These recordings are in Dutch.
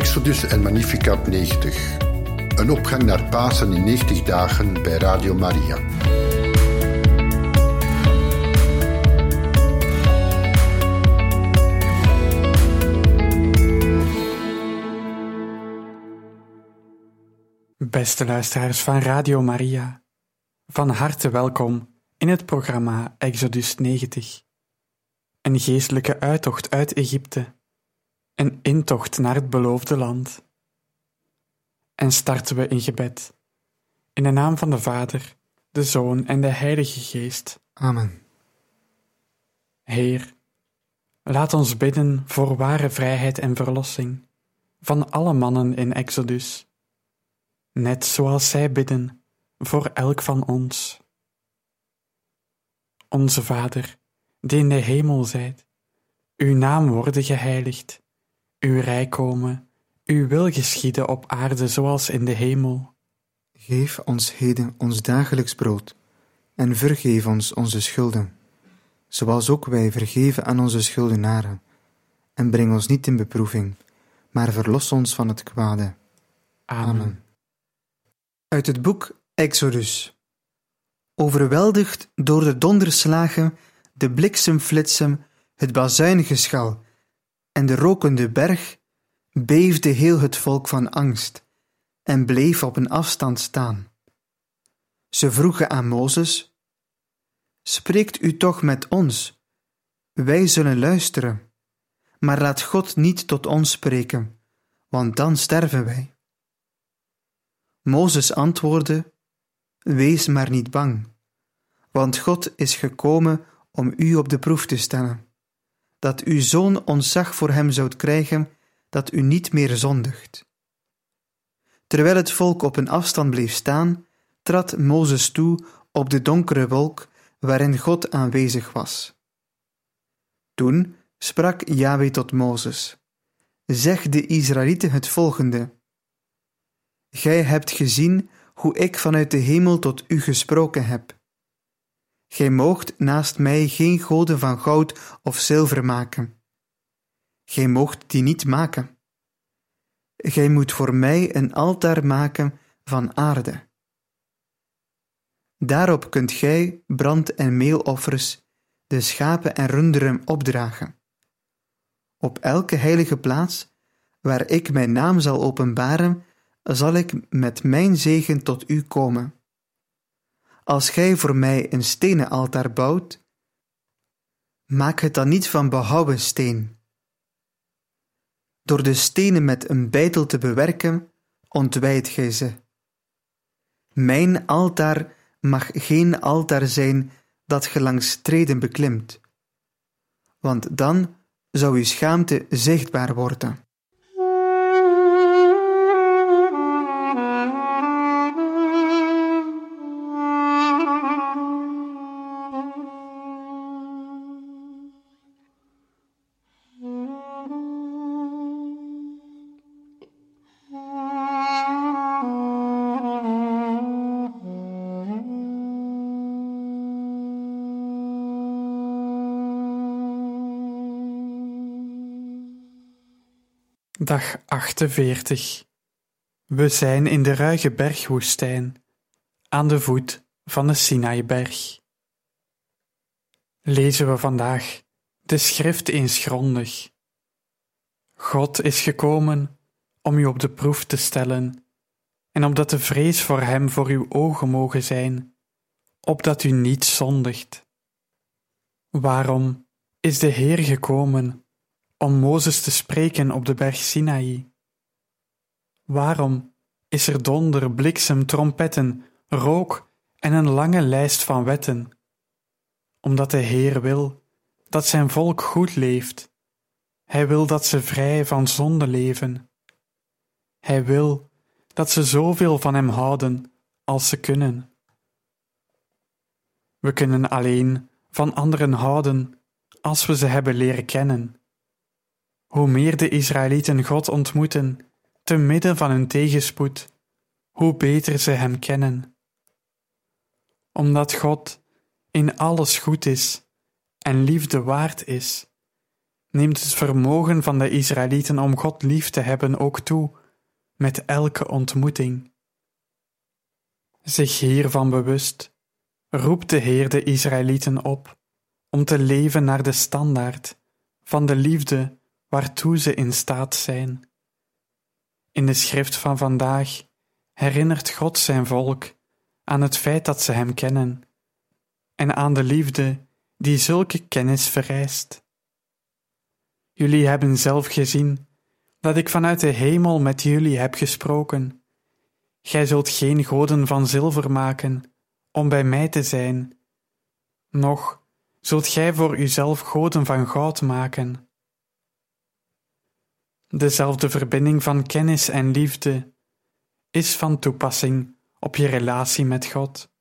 Exodus en Magnificat 90. Een opgang naar Pasen in 90 dagen bij Radio Maria. Beste luisteraars van Radio Maria, van harte welkom in het programma Exodus 90. Een geestelijke uittocht uit Egypte, een intocht naar het beloofde land. En starten we in gebed, in de naam van de Vader, de Zoon en de Heilige Geest. Amen. Heer, laat ons bidden voor ware vrijheid en verlossing van alle mannen in Exodus, net zoals zij bidden voor elk van ons. Onze Vader, die in de hemel zijt, uw naam worden geheiligd, uw rijk komen, uw wil geschieden op aarde zoals in de hemel. Geef ons heden ons dagelijks brood, en vergeef ons onze schulden, zoals ook wij vergeven aan onze schuldenaren. En breng ons niet in beproeving, maar verlos ons van het kwade. Amen. Uit het boek Exodus. Overweldigd door de donderslagen, de bliksemflitsen, het bazuingeschal en de rokende berg, beefde heel het volk van angst en bleef op een afstand staan. Ze vroegen aan Mozes: spreekt u toch met ons, wij zullen luisteren, maar laat God niet tot ons spreken, want dan sterven wij. Mozes antwoordde: wees maar niet bang, want God is gekomen om u op de proef te stellen, dat u zo'n ontzag voor hem zoudt krijgen, dat u niet meer zondigt. Terwijl het volk op een afstand bleef staan, trad Mozes toe op de donkere wolk waarin God aanwezig was. Toen sprak Yahweh tot Mozes: zeg de Israëlieten het volgende: gij hebt gezien hoe ik vanuit de hemel tot u gesproken heb. Gij moogt naast mij geen goden van goud of zilver maken. Gij moogt die niet maken. Gij moet voor mij een altaar maken van aarde. Daarop kunt gij brand- en meeloffers, de schapen en runderen opdragen. Op elke heilige plaats, waar ik mijn naam zal openbaren, zal ik met mijn zegen tot u komen. Als gij voor mij een stenen altaar bouwt, maak het dan niet van behouwen steen. Door de stenen met een beitel te bewerken, ontwijdt gij ze. Mijn altaar mag geen altaar zijn dat ge langs treden beklimt, want dan zou uw schaamte zichtbaar worden. Dag 48. We zijn in de ruige bergwoestijn, aan de voet van de Sinaïberg. Lezen we vandaag de schrift eens grondig. God is gekomen om u op de proef te stellen, en opdat de vrees voor hem voor uw ogen mogen zijn, opdat u niet zondigt. Waarom is de Heer gekomen om Mozes te spreken op de berg Sinaï? Waarom is er donder, bliksem, trompetten, rook en een lange lijst van wetten? Omdat de Heer wil dat zijn volk goed leeft. Hij wil dat ze vrij van zonde leven. Hij wil dat ze zoveel van hem houden als ze kunnen. We kunnen alleen van anderen houden als we ze hebben leren kennen. Hoe meer de Israëlieten God ontmoeten, te midden van hun tegenspoed, hoe beter ze hem kennen. Omdat God in alles goed is en liefde waard is, neemt het vermogen van de Israëlieten om God lief te hebben ook toe, met elke ontmoeting. Zich hiervan bewust, roept de Heer de Israëlieten op om te leven naar de standaard van de liefde waartoe ze in staat zijn. In de schrift van vandaag herinnert God zijn volk aan het feit dat ze hem kennen en aan de liefde die zulke kennis vereist. Jullie hebben zelf gezien dat ik vanuit de hemel met jullie heb gesproken. Gij zult geen goden van zilver maken om bij mij te zijn, noch zult gij voor uzelf goden van goud maken. Dezelfde verbinding van kennis en liefde is van toepassing op je relatie met God.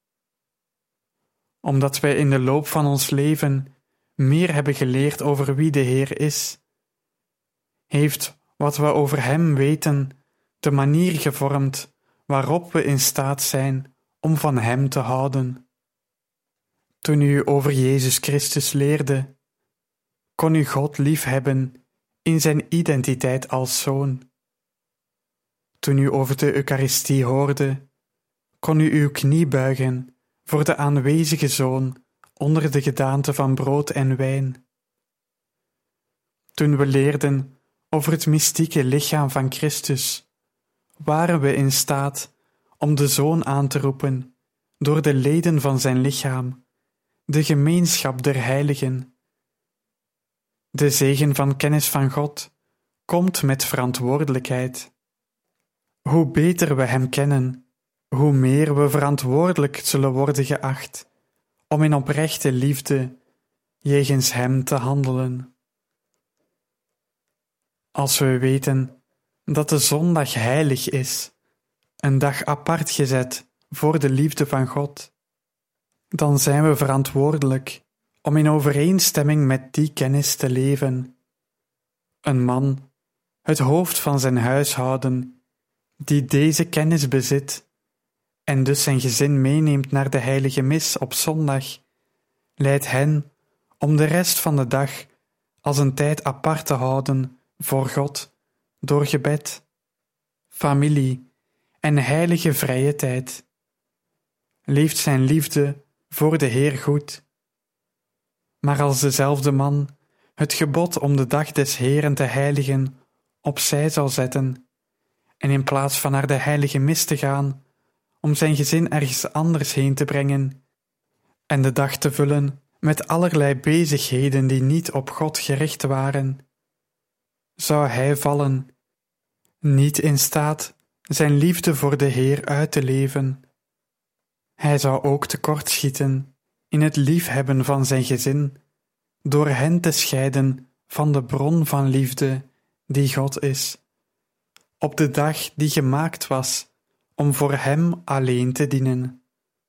Omdat wij in de loop van ons leven meer hebben geleerd over wie de Heer is, heeft wat we over Hem weten de manier gevormd waarop we in staat zijn om van Hem te houden. Toen u over Jezus Christus leerde, kon u God liefhebben in zijn identiteit als Zoon. Toen u over de Eucharistie hoorde, kon u uw knie buigen voor de aanwezige Zoon onder de gedaante van brood en wijn. Toen we leerden over het mystieke lichaam van Christus, waren we in staat om de Zoon aan te roepen door de leden van zijn lichaam, de gemeenschap der heiligen. De zegen van kennis van God komt met verantwoordelijkheid. Hoe beter we Hem kennen, hoe meer we verantwoordelijk zullen worden geacht om in oprechte liefde jegens Hem te handelen. Als we weten dat de zondag heilig is, een dag apart gezet voor de liefde van God, dan zijn we verantwoordelijk om in overeenstemming met die kennis te leven. Een man, het hoofd van zijn huishouden, die deze kennis bezit en dus zijn gezin meeneemt naar de heilige mis op zondag, leidt hen om de rest van de dag als een tijd apart te houden voor God door gebed, familie en heilige vrije tijd. Leeft zijn liefde voor de Heer goed. Maar als dezelfde man het gebod om de dag des Heeren te heiligen opzij zal zetten en in plaats van naar de heilige mis te gaan, om zijn gezin ergens anders heen te brengen en de dag te vullen met allerlei bezigheden die niet op God gericht waren, zou hij vallen, niet in staat zijn liefde voor de Heer uit te leven. Hij zou ook tekortschieten in het liefhebben van zijn gezin, door hen te scheiden van de bron van liefde die God is, op de dag die gemaakt was om voor Hem alleen te dienen.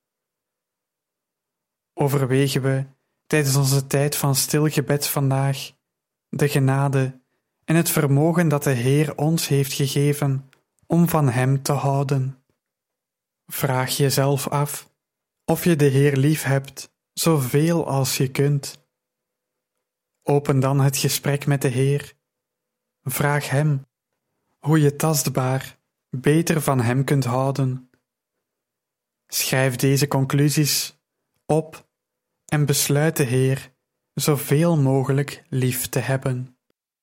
Overwegen we tijdens onze tijd van stil gebed vandaag de genade en het vermogen dat de Heer ons heeft gegeven om van Hem te houden. Vraag jezelf af of je de Heer lief hebt, zoveel als je kunt. Open dan het gesprek met de Heer. Vraag Hem hoe je tastbaar beter van Hem kunt houden. Schrijf deze conclusies op en besluit de Heer zoveel mogelijk lief te hebben.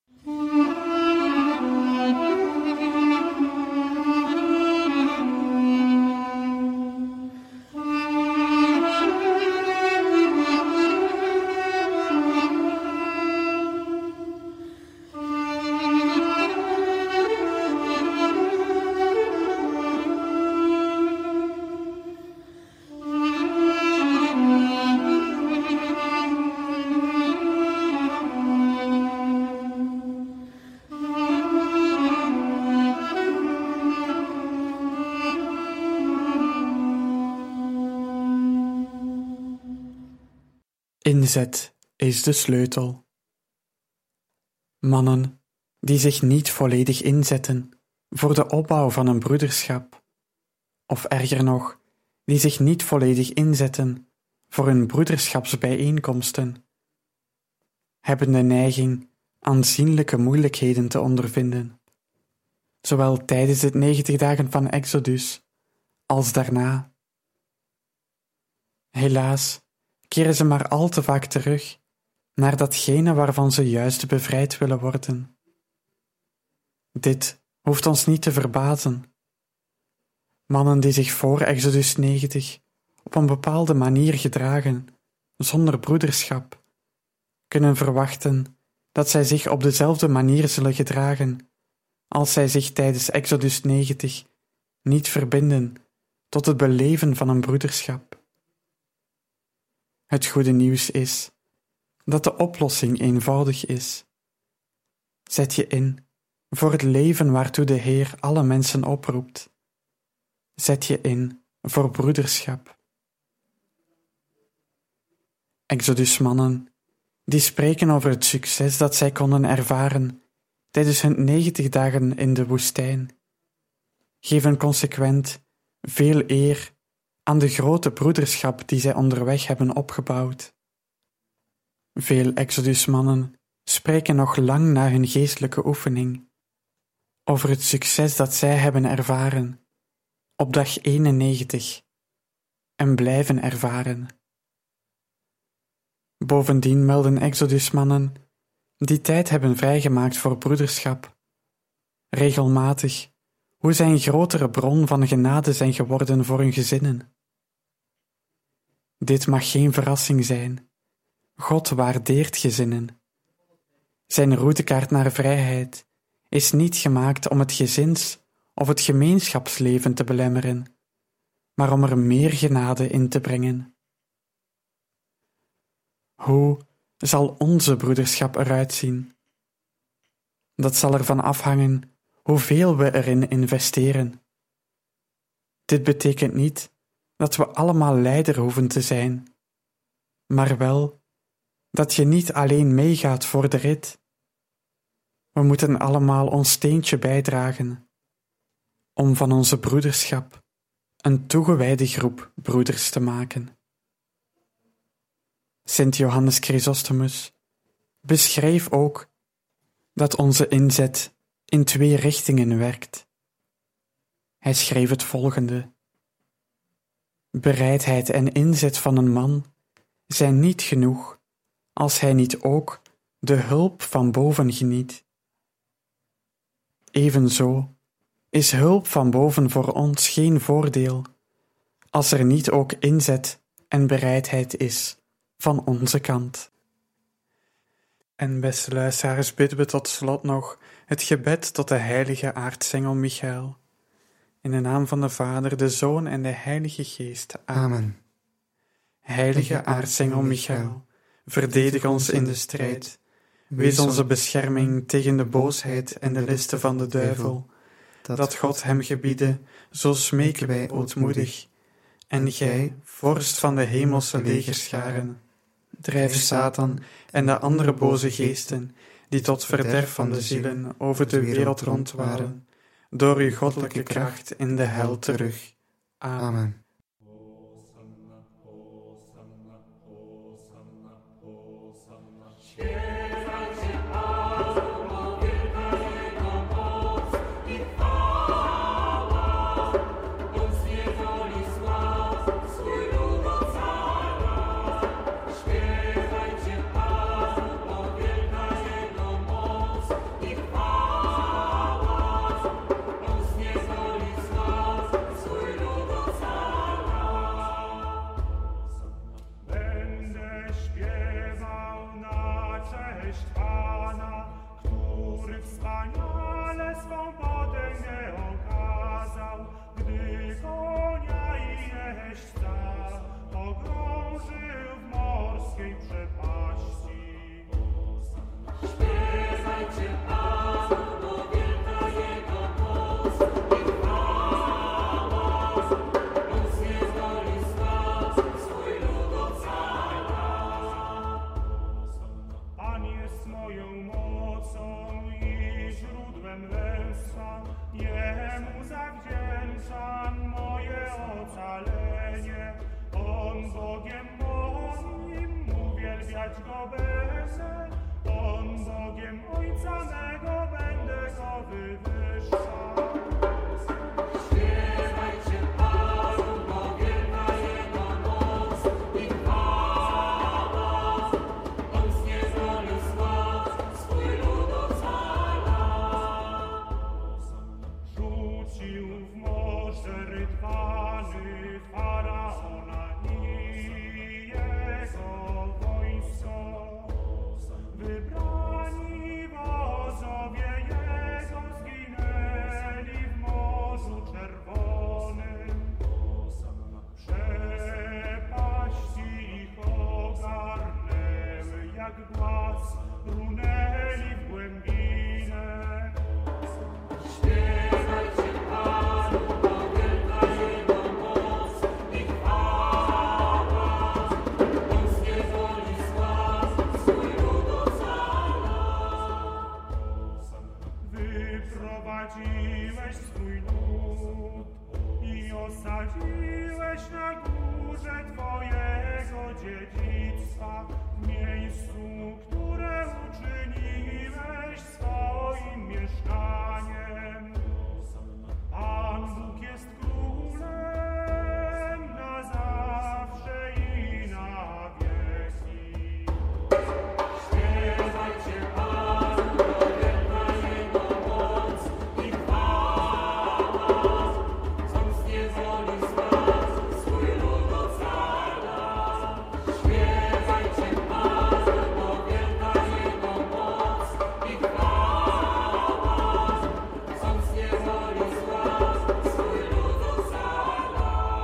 Inzet is de sleutel. Mannen die zich niet volledig inzetten voor de opbouw van een broederschap, of erger nog, die zich niet volledig inzetten voor hun broederschapsbijeenkomsten, hebben de neiging aanzienlijke moeilijkheden te ondervinden, zowel tijdens de 90 dagen van Exodus als daarna. Helaas keren ze maar al te vaak terug naar datgene waarvan ze juist bevrijd willen worden. Dit hoeft ons niet te verbazen. Mannen die zich voor Exodus 90 op een bepaalde manier gedragen, zonder broederschap, kunnen verwachten dat zij zich op dezelfde manier zullen gedragen als zij zich tijdens Exodus 90 niet verbinden tot het beleven van een broederschap. Het goede nieuws is dat de oplossing eenvoudig is. Zet je in voor het leven waartoe de Heer alle mensen oproept. Zet je in voor broederschap. Exodusmannen, die spreken over het succes dat zij konden ervaren tijdens hun 90 dagen in de woestijn, geven consequent veel eer aan de grote broederschap die zij onderweg hebben opgebouwd. Veel Exodusmannen spreken nog lang na hun geestelijke oefening over het succes dat zij hebben ervaren op dag 91 en blijven ervaren. Bovendien melden Exodusmannen die tijd hebben vrijgemaakt voor broederschap regelmatig hoe zij een grotere bron van genade zijn geworden voor hun gezinnen. Dit mag geen verrassing zijn. God waardeert gezinnen. Zijn routekaart naar vrijheid is niet gemaakt om het gezins- of het gemeenschapsleven te belemmeren, maar om er meer genade in te brengen. Hoe zal onze broederschap eruit zien? Dat zal ervan afhangen hoeveel we erin investeren. Dit betekent niet dat we allemaal leider hoeven te zijn, maar wel dat je niet alleen meegaat voor de rit. We moeten allemaal ons steentje bijdragen om van onze broederschap een toegewijde groep broeders te maken. Sint Johannes Chrysostomus beschreef ook dat onze inzet in 2 richtingen werkt. Hij schreef het volgende: bereidheid en inzet van een man zijn niet genoeg als hij niet ook de hulp van boven geniet. Evenzo is hulp van boven voor ons geen voordeel als er niet ook inzet en bereidheid is van onze kant. En beste luisteraars, bidden we tot slot nog het gebed tot de heilige aartsengel Michael. In de naam van de Vader, de Zoon en de Heilige Geest. Amen. Heilige aartsengel Michael, verdedig ons in de strijd. Wees onze bescherming tegen de boosheid en de listen van de duivel. Dat God hem gebiede, zo smeken wij ootmoedig. En gij, vorst van de hemelse legerscharen, drijf Satan en de andere boze geesten, die tot verderf van de zielen over de wereld rondwaren, door uw goddelijke kracht in de hel terug. Amen. On Bogiem prowadziłeś swój lud i osadziłeś na górze Twojego dziedzictwa, w miejscu, które uczyniłeś swoim mieszkaniem. Pan Bóg jest królem na zawsze i na wieki. Śpiewajcie Panu, bo wielka Jego moc i chwała, co z niewoli zbawił, swój lud ocala. Śpiewajcie Panu, bo wielka Jego moc i chwała, co z niewoli zbawił, swój lud ocala.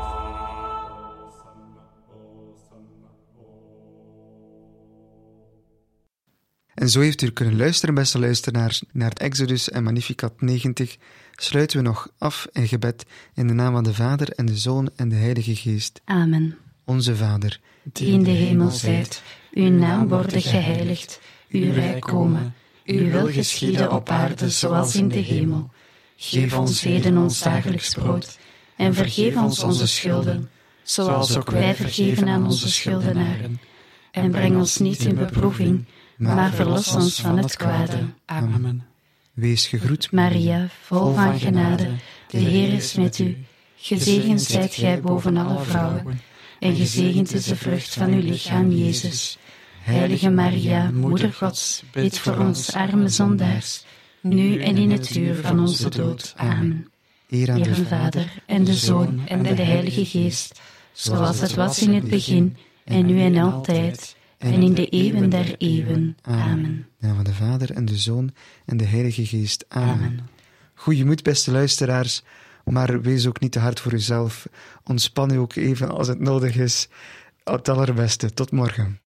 En zo heeft u kunnen luisteren, beste luisteraars, naar het Exodus en Magnificat 90, sluiten we nog af in gebed in de naam van de Vader en de Zoon en de Heilige Geest. Amen. Onze Vader, Die in de hemel zijt, uw naam worden geheiligd, uw rijk komen, uw wil geschieden op aarde zoals in de hemel. Geef ons heden ons dagelijks brood, en vergeef ons onze schulden, zoals ook wij vergeven aan onze schuldenaren. En breng ons niet in beproeving, maar verlos ons van het kwade. Amen. wees gegroet, Maria, vol van genade, de Heer is met u. Gezegend zijt gij boven alle vrouwen, en gezegend is de vrucht van uw lichaam, Jezus. Heilige Maria, Moeder Gods, bid voor ons arme zondaars, nu en in het uur van onze dood. Amen. eer aan Eer de de Vader, en de Zoon, en de Heilige Geest, zoals het was in het begin, en nu en altijd, en in de eeuwen der eeuwen. Amen. In de naam van de Vader en de Zoon en de Heilige Geest. Amen. Amen. Goeie moed, beste luisteraars, maar wees ook niet te hard voor uzelf. Ontspan u ook even als het nodig is. Op het allerbeste. Tot morgen.